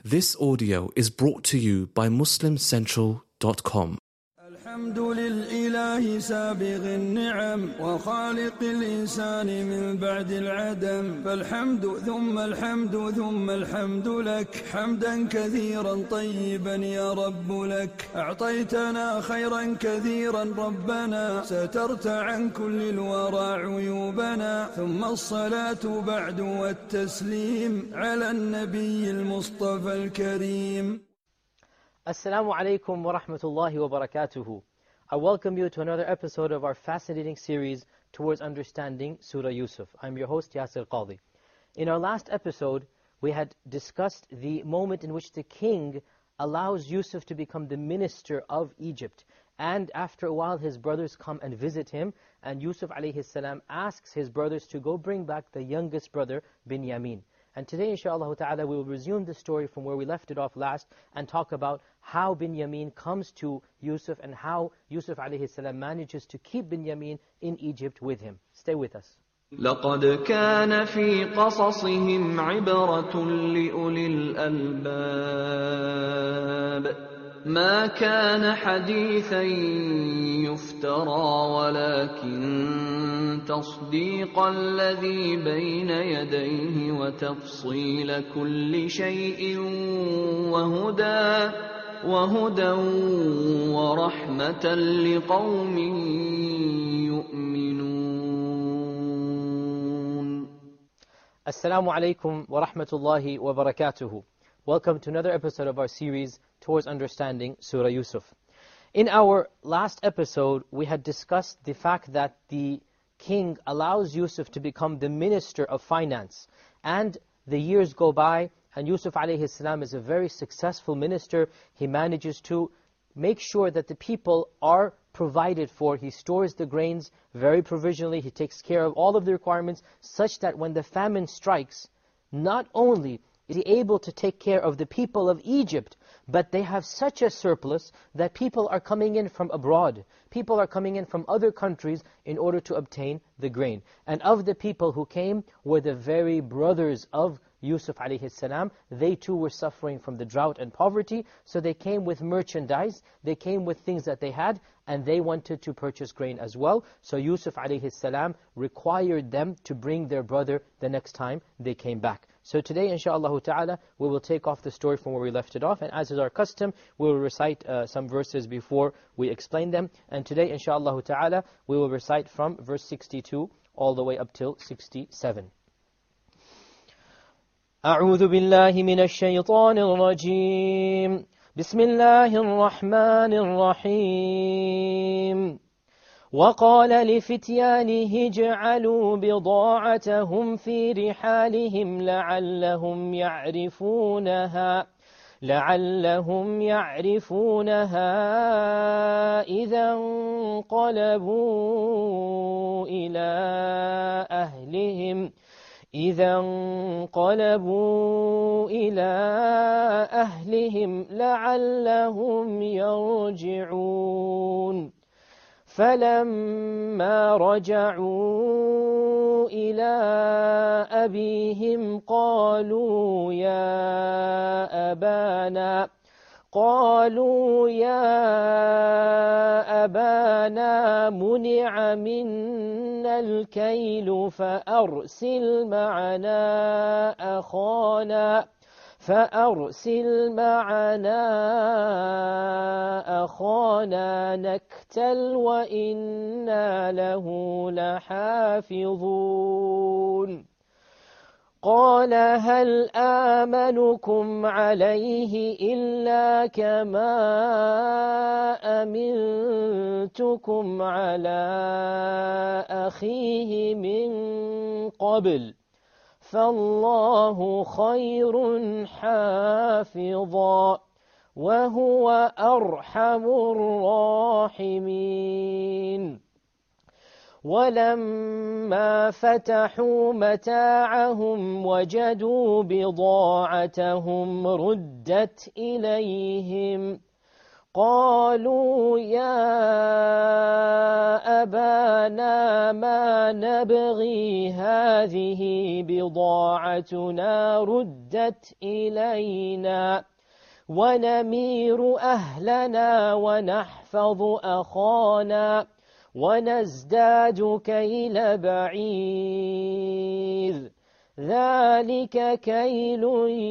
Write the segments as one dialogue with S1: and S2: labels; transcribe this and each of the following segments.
S1: This audio is brought to you by MuslimCentral.com.
S2: الحمد لله سابغ النعم وخالق الإنسان من بعد العدم، فالحمد ثم الحمد ثم الحمد لك حمدا كثيرا طيبا يا رب لك. أعطيتنا خيرا كثيرا ربنا، سترت عن كل الورى عيوبنا، ثم الصلاة بعد والتسليم على النبي المصطفى الكريم.
S3: Assalamu alaikum wa rahmatullahi wa barakatuhu. I welcome you to another episode of our fascinating series towards understanding Surah Yusuf. I'm your host Yasir Qadhi. In our last episode, we had discussed the moment in which the king allows Yusuf to become the minister of Egypt. And after a while, his brothers come and visit him, and Yusuf alayhi salam asks his brothers to go bring back the youngest brother, Binyamin. And today, inshaAllah ta'ala, we will resume the story from where we left it off last and talk about how Binyamin comes to Yusuf and how Yusuf alayhi salam manages to keep Binyamin in Egypt with him. Stay with us.
S4: لقد كان في قصصهم عبرة لأولي الألباب ما كان حديثا يفترى ولكن تصديق الذي بين يديه وتفصيل كل شيء وهدى ورحمة لقوم يؤمنون.
S3: Assalamu alaikum wa rahmatullahi wa barakatuhu. Welcome to another episode of our series towards understanding Surah Yusuf. In our last episode, we had discussed the fact that the king allows Yusuf to become the minister of finance. And the years go by, and Yusuf alayhi salam is a very successful minister. He manages to make sure that the people are provided for. He stores the grains very provisionally. He takes care of all of the requirements such that when the famine strikes, not only is he able to take care of the people of Egypt, but they have such a surplus that people are coming in from abroad. People are coming in from other countries in order to obtain the grain. And of the people who came were the very brothers of Yusuf alayhi salam. They too were suffering from the drought and poverty, so they came with merchandise, they came with things that they had, and they wanted to purchase grain as well. So Yusuf alayhi salam required them to bring their brother the next time they came back. So today, inshaAllah ta'ala, we will take off the story from where we left it off, and as is our custom, we will recite some verses before we explain them. And today, inshaAllah ta'ala, we will recite from verse 62 all the way up till 67. أعوذ بالله من الشيطان الرجيم بسم الله الرحمن الرحيم وقال لفتيانه اجعلوا بضاعتهم في رحالهم لعلهم يعرفونها إذا انقلبوا إلى أهلهم لعلهم يرجعون. فلما رجعوا إلى أبيهم قالوا يا أبانا منع منا الكيل فأرسل معنا أخانا نكتل وإنا له لحافظون. قال هل آمنكم عليه إلا كما أمنتكم على أخيه من قبل فالله خير حافظا وهو أرحم الراحمين. ولما فتحوا متاعهم وجدوا بضاعتهم ردت إليهم قالوا يا أبانا ما نبغي هذه بضاعتنا ردت إلينا ونمير أهلنا ونحفظ أخانا ونزداد كيل بعير ذلك كيل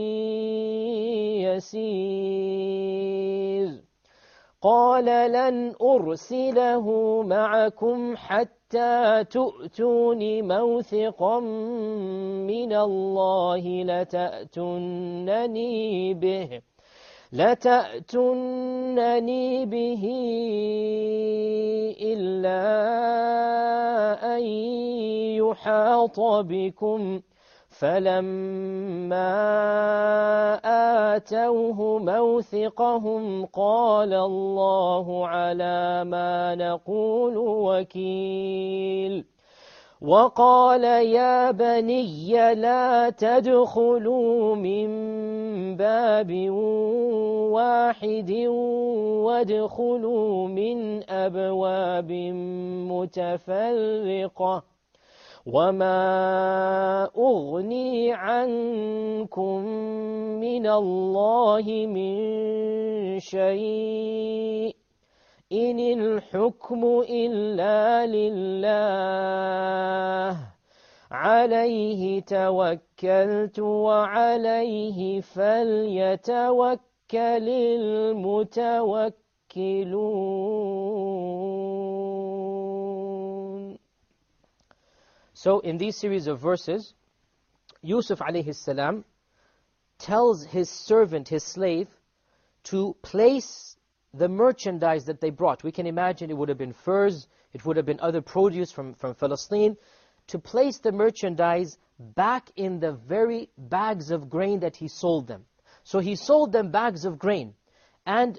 S3: يسير قال لن أرسله معكم حتى تؤتون موثقا من الله لتأتونني به إلا أن يحاط بكم فلما آتوه موثقهم قال الله على ما نقول وكيل وقال يا بني لا تدخلوا من باب واحد وادخلوا من أبواب متفرقة وما أغني عنكم من الله من شيء إن الحكم إلا لله عليه توكلت وعليه فليتوكل المتوكلون. So in these series of verses, Yusuf alayhi salam tells his servant, his slave, to place the merchandise that they brought. We can imagine it would have been furs, it would have been other produce from Palestine, to place the merchandise back in the very bags of grain that he sold them. So he sold them bags of grain. And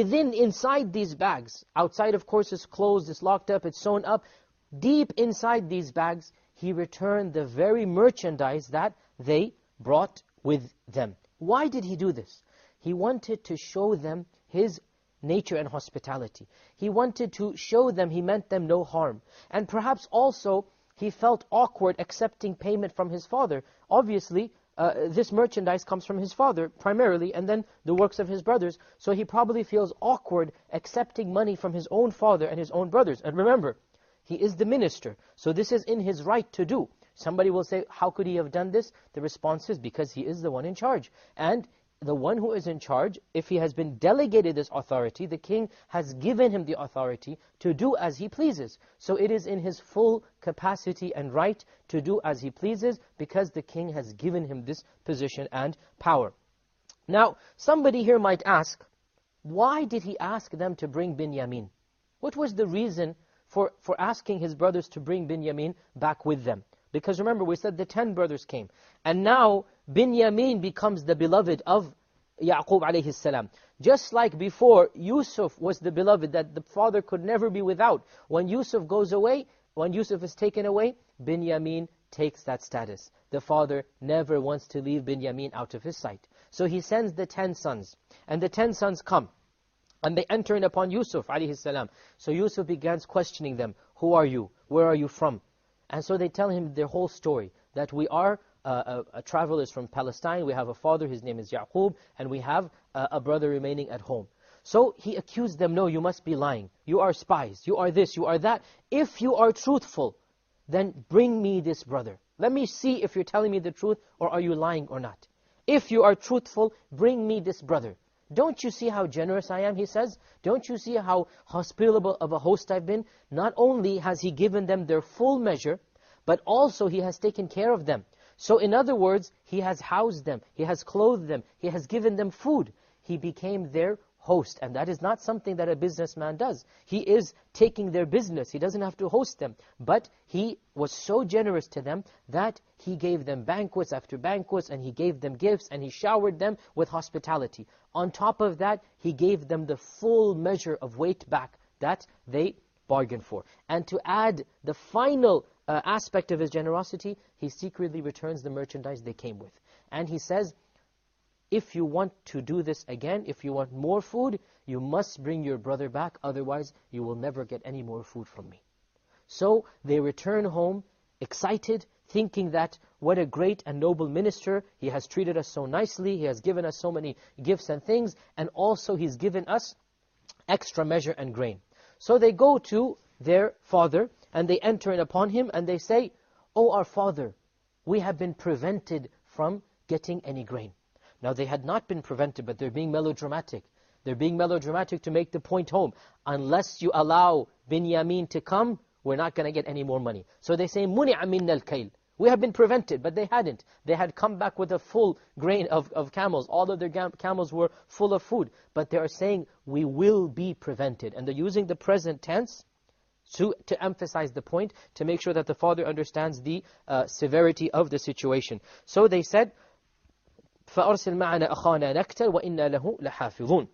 S3: inside these bags, outside of course it's closed, it's locked up, it's sewn up, deep inside these bags, he returned the very merchandise that they brought with them. Why did he do this? He wanted to show them his nature and hospitality. He wanted to show them he meant them no harm. And perhaps also he felt awkward accepting payment from his father. Obviously, this merchandise comes from his father primarily, and then the works of his brothers. So he probably feels awkward accepting money from his own father and his own brothers. And remember, he is the minister, so this is in his right to do. Somebody will say, how could he have done this? The response is because he is the one in charge. And the one who is in charge, if he has been delegated this authority, the king has given him the authority to do as he pleases. So it is in his full capacity and right to do as he pleases, because the king has given him this position and power. Now, somebody here might ask, why did he ask them to bring Binyamin? What was the reason for asking his brothers to bring Binyamin back with them? Because remember, we said the 10 brothers came. And now, Binyamin becomes the beloved of Yaqub alayhi salam. Just like before, Yusuf was the beloved that the father could never be without. When Yusuf goes away, when Yusuf is taken away, Binyamin takes that status. The father never wants to leave Binyamin out of his sight. So he sends the 10 sons. And the 10 sons come. And they enter in upon Yusuf alayhi salam. So Yusuf begins questioning them. Who are you? Where are you from? And so they tell him their whole story. That we are travelers from Palestine. We have a father, his name is Yaqub. And we have a brother remaining at home. So he accused them, no, you must be lying. You are spies. You are this, you are that. If you are truthful, then bring me this brother. Let me see if you're telling me the truth or are you lying or not. If you are truthful, bring me this brother. Don't you see how generous I am, he says? Don't you see how hospitable of a host I've been? Not only has he given them their full measure, but also he has taken care of them. So in other words, he has housed them, he has clothed them, he has given them food. He became their host, and that is not something that a businessman does. He is taking their business, he doesn't have to host them. But he was so generous to them that he gave them banquets after banquets, and he gave them gifts, and he showered them with hospitality. On top of that, he gave them the full measure of weight back that they bargained for. And to add the final aspect of his generosity, he secretly returns the merchandise they came with. And he says, if you want to do this again, if you want more food, you must bring your brother back, otherwise you will never get any more food from me. So they return home excited, thinking that what a great and noble minister, he has treated us so nicely, he has given us so many gifts and things, and also he's given us extra measure and grain. So they go to their father, and they enter in upon him, and they say, "Oh, our father, we have been prevented from getting any grain." Now they had not been prevented, but they're being melodramatic. They're being melodramatic to make the point home. Unless you allow Binyamin to come, we're not going to get any more money. So they say, مُنِعَ مِنَّا الْكَيْلِ. We have been prevented, but they hadn't. They had come back with a full grain of camels. All of their camels were full of food. But they are saying, we will be prevented. And they're using the present tense to emphasize the point, to make sure that the father understands the severity of the situation. So they said, فَأَرْسِلْ مَعَنَا أَخَانَا نَكْتَلْ وَإِنَّا لَهُ لَحَافِظُونَ.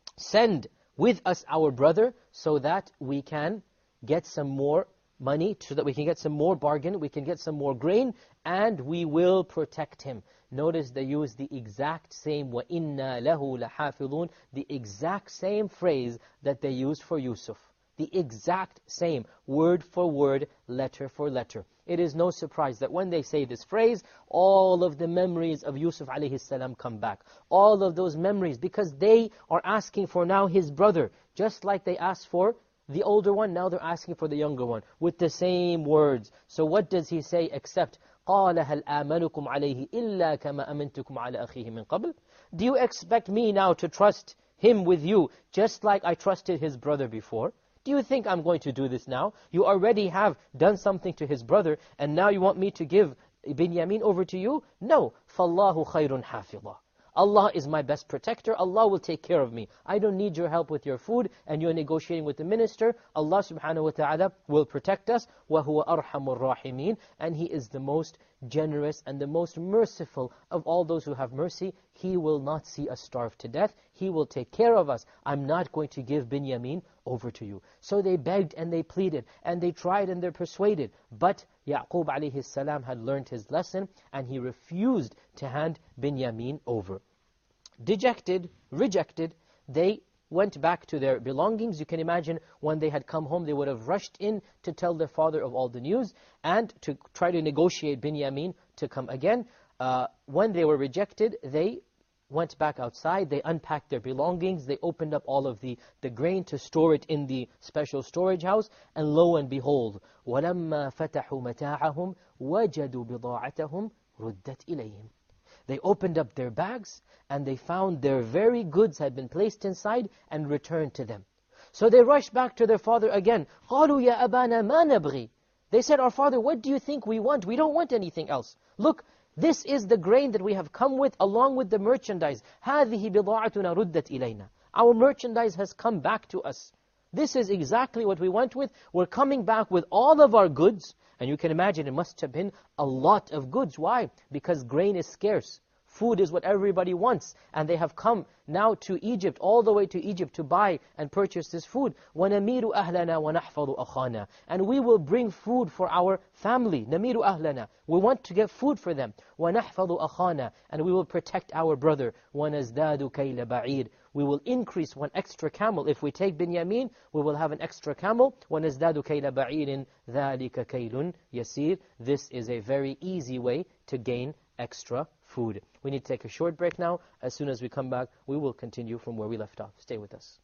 S3: Send with us our brother so that we can get some more money, so that we can get some more bargain, we can get some more grain, and we will protect him. Notice they use the exact same وَإِنَّا لَهُ لَحَافِظُونَ, the exact same phrase that they used for Yusuf. The exact same, word for word, letter for letter. It is no surprise that when they say this phrase, all of the memories of Yusuf alayhi salam come back. All of those memories, because they are asking for now his brother, just like they asked for the older one, now they're asking for the younger one, with the same words. So what does he say except, قَالَ هَلْ آمَنُكُمْ عَلَيْهِ إِلَّا كَمَا أَمِنْتُكُمْ عَلَى أَخِيهِ مِنْ قَبْلِ. Do you expect me now to trust him with you, just like I trusted his brother before? Do you think I'm going to do this now? You already have done something to his brother, and now you want me to give Binyamin over to you? No. فَاللَّهُ خَيْرٌ حَافِظًا. Allah is my best protector. Allah will take care of me. I don't need your help with your food, and you're negotiating with the minister. Allah subhanahu wa ta'ala will protect us. وَهُوَ أَرْحَمُ الرَّاحِمِينَ. And He is the most generous and the most merciful of all those who have mercy. He will not see us starve to death. He will take care of us. I'm not going to give Binyamin over to you. So they begged and they pleaded, and they tried and they're persuaded. But Yaqub alayhi salam had learned his lesson, and he refused to hand Binyamin over. Dejected, rejected, they went back to their belongings. You can imagine when they had come home, they would have rushed in to tell their father of all the news and to try to negotiate Binyamin to come again. When they were rejected, they went back outside, they unpacked their belongings, they opened up all of the grain to store it in the special storage house, and lo and behold, وَلَمَّا فَتَحُوا مَتَاعَهُمْ وَجَدُوا بِضَاعَتَهُمْ رُدَّتْ إِلَيْهِمْ. They opened up their bags, and they found their very goods had been placed inside and returned to them. So they rushed back to their father again. قَالُوا يَا أَبَانَا مَا نَبْغِي. They said, our father, what do you think we want? We don't want anything else. Look, this is the grain that we have come with, along with the merchandise. هَذِهِ بِضَاعَتُنَا رُدَّتْ إِلَيْنَا. Our merchandise has come back to us. This is exactly what we went with. We're coming back with all of our goods. And you can imagine it must have been a lot of goods. Why? Because grain is scarce. Food is what everybody wants. And they have come now to Egypt, all the way to Egypt, to buy and purchase this food. وَنَمِيرُ أَهْلَنَا وَنَحْفَظُ أَخَانَا. And we will bring food for our family. نَمِيرُ أَهْلَنَا. We want to get food for them. وَنَحْفَظُ أَخَانَا. And we will protect our brother. وَنَزْدَادُ كَيْلَ بَعِيرٍ. We will increase one extra camel. If we take Binyamin, we will have an extra camel. وَنَزْدَادُ كَيْلَ بَعِيرٍ ذَلِكَ كَيْلٌ يَسِيرٌ. This is a very easy way to gain extra food. We need to take a short break now. As soon as we come back, we will continue from where we left off. Stay with us.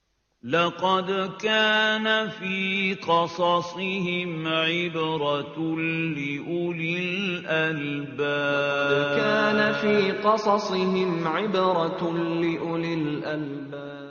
S5: لقد كان في قصصهم عبرة لأولي الألباب.
S4: كان في قصصهم عبرة لأولي الألباب.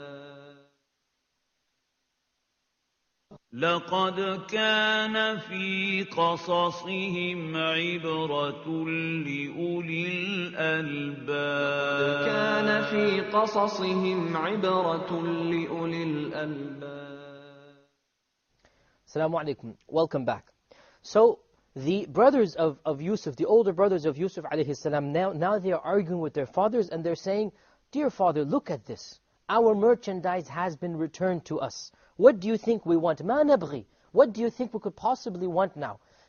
S5: لقد كان في قصصهم عبرة لأولي الألباب.
S4: كان في قصصهم عبرة لأولي الألباب.
S3: Assalamu alaikum. Welcome back. So the brothers of Yusuf, the older brothers of Yusuf alayhi salam, now they are arguing with their fathers, and they're saying, dear father, look at this. Our merchandise has been returned to us. What do you think we want? مَا نَبْغِي. What do you think we could possibly want now?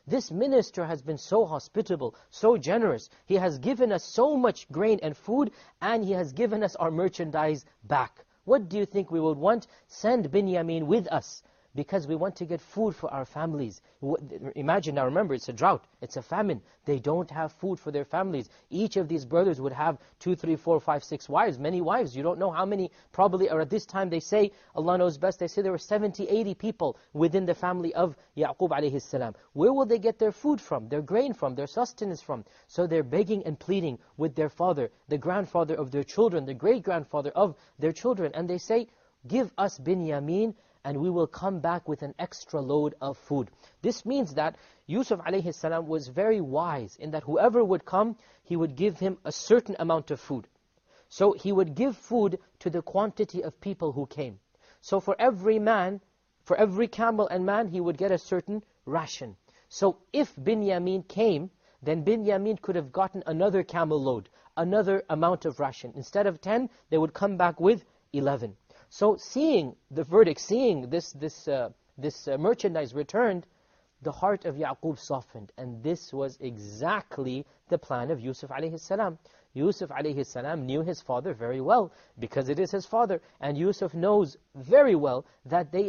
S3: This minister has been so hospitable, so generous. He has given us so much grain and food, and he has given us our merchandise back. What do you think we would want? Send Binyamin with us, because we want to get food for our families. Imagine now, remember, it's a drought, it's a famine. They don't have food for their families. Each of these brothers would have 2, 3, 4, 5, 6 wives, many wives. You don't know how many, probably, or at this time they say, Allah knows best, they say there were 70, 80 people within the family of Yaqub alayhi salam. Where will they get their food from, their grain from, their sustenance from? So they're begging and pleading with their father, the grandfather of their children, the great-grandfather of their children. And they say, give us Binyamin, and we will come back with an extra load of food. This means that Yusuf alayhi salam was very wise in that whoever would come, he would give him a certain amount of food. So he would give food to the quantity of people who came. So for every man, for every camel and man, he would get a certain ration. So if Binyamin came, then Binyamin could have gotten another camel load, another amount of ration. Instead of 10, they would come back with 11. So seeing the verdict, seeing this merchandise returned, the heart of Yaqub softened. And this was exactly the plan of Yusuf alayhi salam. Yusuf alayhi salam knew his father very well, because it is his father. And Yusuf knows very well that he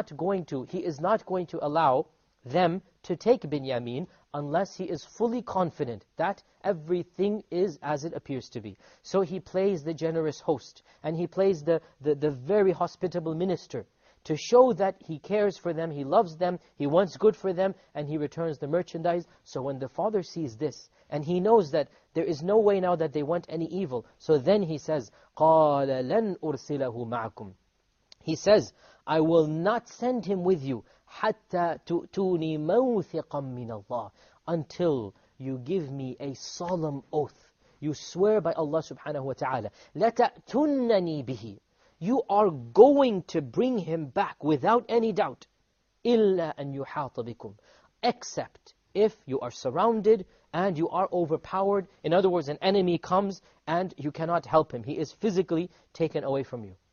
S3: is not going to allow them to take Binyamin unless he is fully confident that everything is as it appears to be. So he plays the generous host, and he plays the very hospitable minister, to show that he cares for them, he loves them, he wants good for them, and he returns the merchandise. So when the father sees this, and he knows that there is no way now that they want any evil, so then he says, قَالَ لَنْ أُرْسِلَهُ مَعَكُمْ. He says, I will not send him with you, حَتَّى تُؤْتُونِي مَوْثِقًا مِّنَ اللَّهِ, until you give me a solemn oath. You swear by Allah subhanahu wa ta'ala, لَتَأْتُنَّنِي بِهِ, you are going to bring him back without any doubt. إِلَّا أَن يُحَاطَ بِكُمْ, except if you are surrounded and you are overpowered. In other words, an enemy comes and you cannot help him. He is physically taken away from you.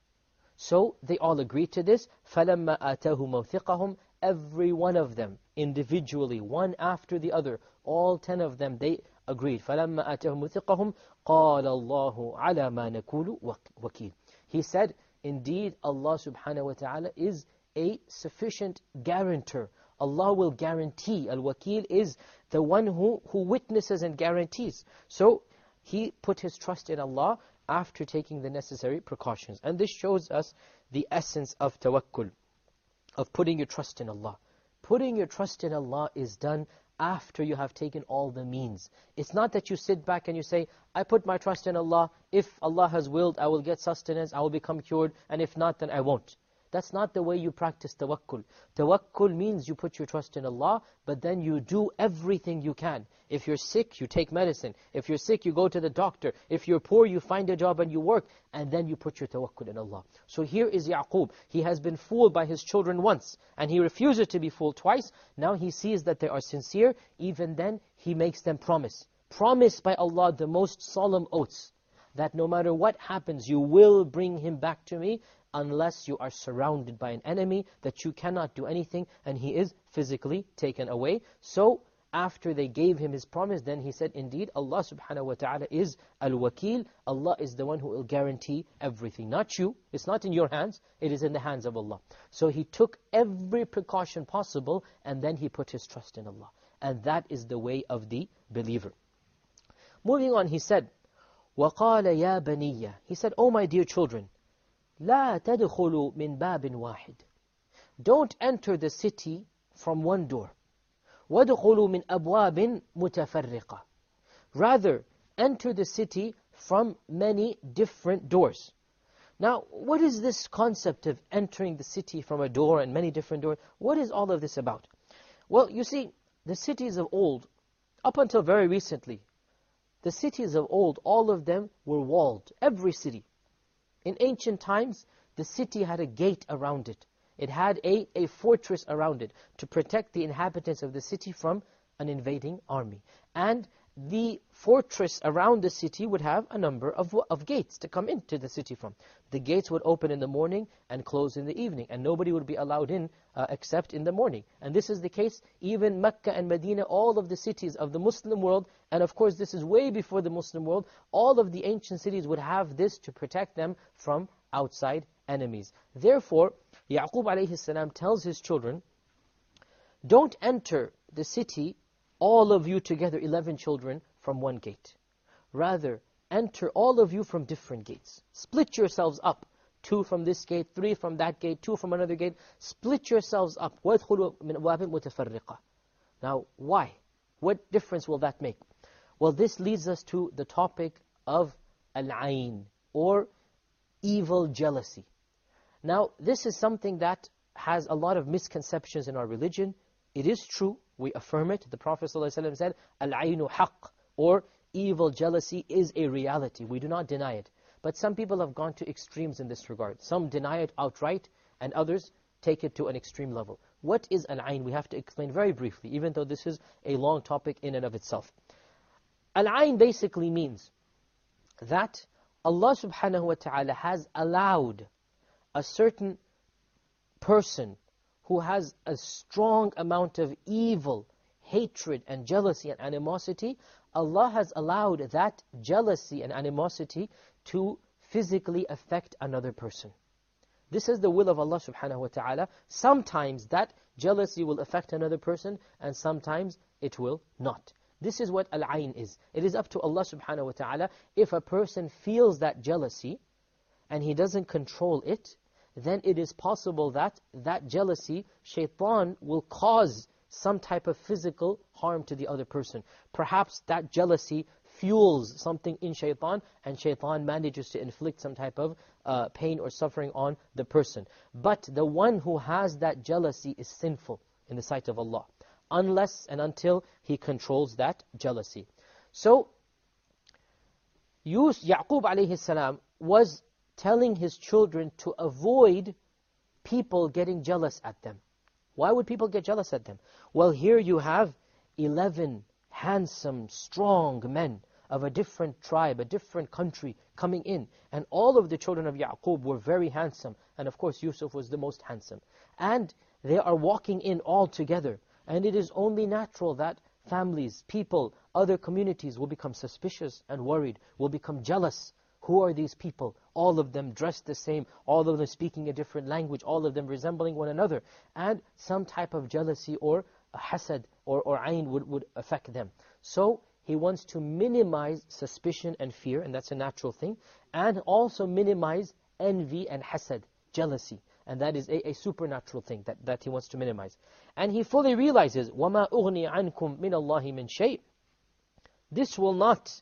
S3: So they all agreed to this. فَلَمَّا آتَاهُ مَوْثِقَهُمْ, every one of them, individually, one after the other, all 10 of them, they agreed. فَلَمَّا آتَاهُ مَوْثِقَهُمْ قَالَ اللَّهُ عَلَى مَا نَقُولُ وَكِيلٌ. He said, indeed, Allah subhanahu wa ta'ala is a sufficient guarantor. Allah will guarantee. Al-Wakil is the one who witnesses and guarantees. So he put his trust in Allah after taking the necessary precautions. And this shows us the essence of tawakkul, of putting your trust in Allah. Putting your trust in Allah is done after you have taken all the means. It's not that you sit back and you say, I put my trust in Allah. If Allah has willed, I will get sustenance, I will become cured, and if not, then I won't. That's not the way you practice tawakkul. Tawakkul means you put your trust in Allah, but then you do everything you can. If you're sick, you take medicine. If you're sick, you go to the doctor. If you're poor, you find a job and you work. And then you put your tawakkul in Allah. So here is Yaqub. He has been fooled by his children once, and he refuses to be fooled twice. Now he sees that they are sincere. Even then, he makes them promise. Promise by Allah the most solemn oaths, that no matter what happens, you will bring him back to me, unless you are surrounded by an enemy that you cannot do anything, and he is physically taken away. So after they gave him his promise, then he said, indeed, Allah subhanahu wa ta'ala is al-wakil. Allah is the one who will guarantee everything. Not you. It's not in your hands. It is in the hands of Allah. So he took every precaution possible, and then he put his trust in Allah. And that is the way of the believer. Moving on, he said, وَقَالَ يَا بَنِيَّ, he said, oh my dear children, لَا تَدْخُلُوا مِنْ بَابٍ وَاحِدٍ, don't enter the city from one door. وَدْخُلُوا مِنْ أَبْوَابٍ مُتَفَرِّقَةٍ, rather, enter the city from many different doors. Now, what is this concept of entering the city from a door and many different doors? What is all of this about? Well, you see, the cities of old, up until very recently, the cities of old, all of them were walled, every city. In ancient times, the city had a gate around it. It had a fortress around it to protect the inhabitants of the city from an invading army. And the fortress around the city would have a number of gates to come into the city from. The gates would open in the morning and close in the evening, and nobody would be allowed in except in the morning. And this is the case even Mecca and Medina, all of the cities of the Muslim world, and of course this is way before the Muslim world, all of the ancient cities would have this to protect them from outside enemies. Therefore, Yaqub alayhi salam tells his children, don't enter the city, all of you together, 11 children, from one gate. Rather, enter all of you from different gates. Split yourselves up. 2 from this gate, 3 from that gate, 2 from another gate. Split yourselves up. وَادْخُلُوا مِنْ أَبْوَابٍ مُتَفَرِّقَةٍ. Now, why? What difference will that make? Well, this leads us to the topic of al-ayn, or evil jealousy. Now, this is something that has a lot of misconceptions in our religion. It is true. We affirm it. The Prophet ﷺ said, Al-aynu haqq, or evil jealousy is a reality. We do not deny it. But some people have gone to extremes in this regard. Some deny it outright, and others take it to an extreme level. What is al-ayn? We have to explain very briefly, even though this is a long topic in and of itself. Al-ayn basically means that Allah subhanahu wa ta'ala has allowed a certain person who has a strong amount of evil, hatred and jealousy and animosity, Allah has allowed that jealousy and animosity to physically affect another person. This is the will of Allah subhanahu wa ta'ala. Sometimes that jealousy will affect another person, and sometimes it will not. This is what al-ayn is. It is up to Allah subhanahu wa ta'ala. If a person feels that jealousy, and he doesn't control it, then it is possible that that jealousy, shaitan will cause some type of physical harm to the other person. Perhaps that jealousy fuels something in shaitan, and shaitan manages to inflict some type of pain or suffering on the person. But the one who has that jealousy is sinful in the sight of Allah, unless and until he controls that jealousy. So, Yaqub alayhi salam was telling his children to avoid people getting jealous at them. Why would people get jealous at them? Well, here you have 11 handsome, strong men of a different tribe, a different country coming in. And all of the children of Yaqub were very handsome. And of course, Yusuf was the most handsome. And they are walking in all together. And it is only natural that families, people, other communities will become suspicious and worried, will become jealous. Who are these people? All of them dressed the same, all of them speaking a different language, all of them resembling one another. And some type of jealousy or hasad or ayn would affect them. So he wants to minimize suspicion and fear, and that's a natural thing, and also minimize envy and hasad, jealousy. And that is a supernatural thing that he wants to minimize. And he fully realizes, وَمَا أُغْنِي عَنْكُمْ مِنَ اللَّهِ مِنْ شَيْءٍ. This will not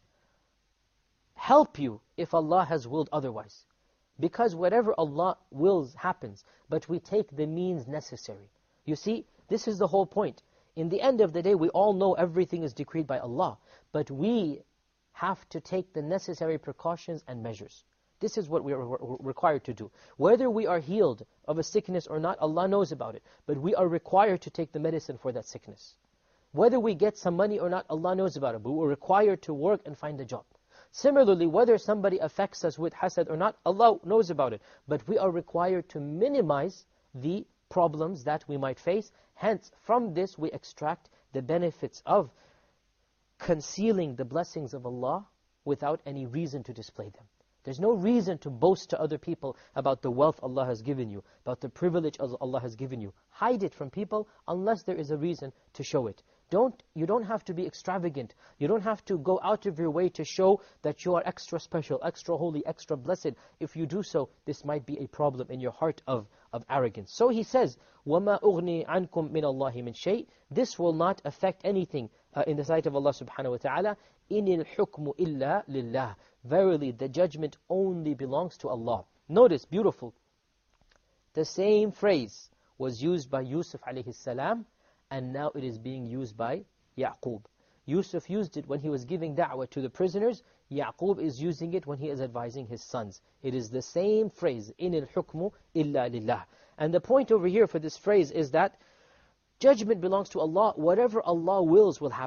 S3: help you if Allah has willed otherwise. Because whatever Allah wills happens, but we take the means necessary. You see, this is the whole point. In the end of the day, we all know everything is decreed by Allah, but we have to take the necessary precautions and measures. This is what we are required to do. Whether we are healed of a sickness or not, Allah knows about it. But we are required to take the medicine for that sickness. Whether we get some money or not, Allah knows about it. But we're required to work and find a job. Similarly, whether somebody affects us with hasad or not, Allah knows about it. But we are required to minimize the problems that we might face. Hence, from this we extract the benefits of concealing the blessings of Allah without any reason to display them. There's no reason to boast to other people about the wealth Allah has given you, about the privilege Allah has given you. Hide it from people unless there is a reason to show it. You don't have to be extravagant. You don't have to go out of your way to show that you are extra special, extra holy, extra blessed. If you do so, this might be a problem in your heart of arrogance. So he says, وَمَا أُغْنِي عَنْكُمْ مِنَ اللَّهِ مِنْ شَيْءٍ. This will not affect anything in the sight of Allah subhanahu wa ta'ala. إِنِ الْحُكْمُ إِلَّا لِلَّهِ. Verily, the judgment only belongs to Allah. Notice, beautiful. The same phrase was used by Yusuf alayhi salam, and now it is being used by Yaqub. Yusuf used it when he was giving da'wah to the prisoners. Yaqub is using it when he is advising his sons. It is the same phrase, إِنِ الْحُكْمُ إِلَّا لِلَّهِ. And the point over here for this phrase is that judgment belongs to Allah. Whatever Allah wills will happen.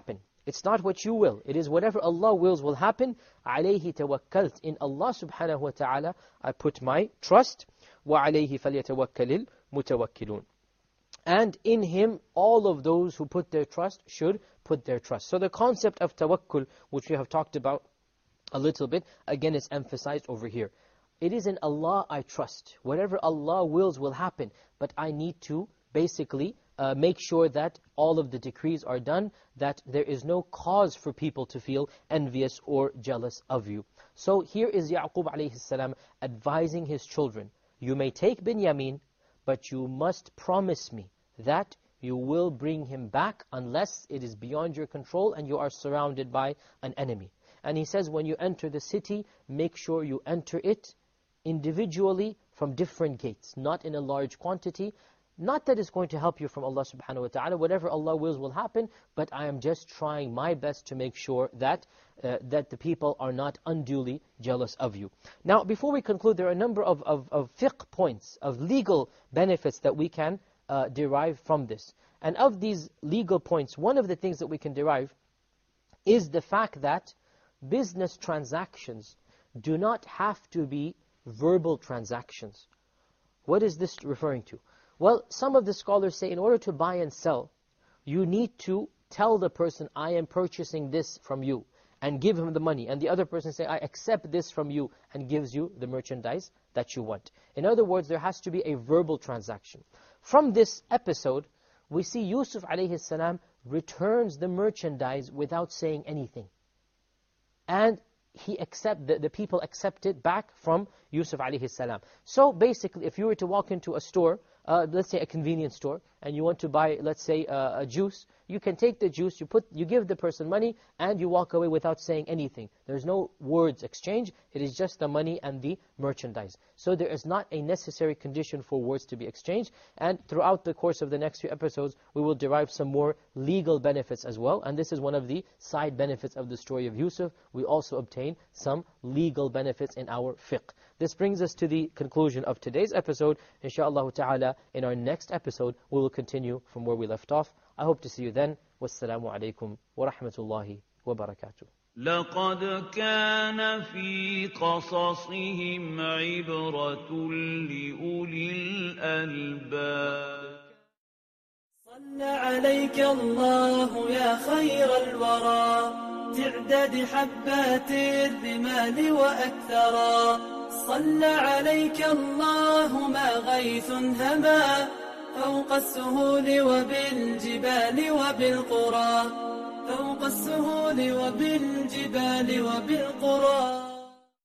S3: It's not what you will. It is whatever Allah wills will happen. عَلَيْهِ تَوَكَّلْتُ. In Allah subhanahu wa ta'ala, I put my trust. وَعَلَيْهِ فَلْيَتَوَكَّلِ الْمُتَوَكِّلُونَ. And in Him, all of those who put their trust should put their trust. So the concept of tawakkul, which we have talked about a little bit, again is emphasized over here. It is in Allah I trust. Whatever Allah wills will happen. But I need to basically make sure that all of the decrees are done, that there is no cause for people to feel envious or jealous of you. So here is Ya'qub alayhi salam advising his children. You may take Binyamin, but you must promise me that you will bring him back unless it is beyond your control and you are surrounded by an enemy. And he says, when you enter the city, make sure you enter it individually from different gates, not in a large quantity. Not that it's going to help you from Allah subhanahu wa ta'ala. Whatever Allah wills will happen, but I am just trying my best to make sure that that the people are not unduly jealous of you. Now, before we conclude, there are a number of fiqh points, of legal benefits that we can derive from this. And of these legal points, one of the things that we can derive is the fact that business transactions do not have to be verbal transactions. What is this referring to? Well, some of the scholars say in order to buy and sell, you need to tell the person, I am purchasing this from you, and give him the money. And the other person say, I accept this from you, and gives you the merchandise that you want. In other words, there has to be a verbal transaction. From this episode, we see Yusuf alayhi salam returns the merchandise without saying anything. And the people accept it back from Yusuf alayhi salam. So basically, if you were to walk into a store, let's say a convenience store, and you want to buy, let's say, a juice, you can take the juice, you give the person money, and you walk away without saying anything. There's no words exchange, it is just the money and the merchandise. So there is not a necessary condition for words to be exchanged, and throughout the course of the next few episodes, we will derive some more legal benefits as well, and this is one of the side benefits of the story of Yusuf. We also obtain some legal benefits in our fiqh. This brings us to the conclusion of today's episode. Insha'Allah ta'ala, in our next episode, we will continue from where we left off. I hope to see you then. Wassalamu alaikum wa rahmatullahi wa barakatuh.
S5: لقد كان في قصصهم عبرة لأولي الألباب.
S6: صلى عليك الله يا خير الورى تعداد حبات الرمال وأكثرا. صلى عليك الله ما غيث هما فوق السهول وبالجبال وبالقرى. فوق السهول وبالجبال وبالقرى.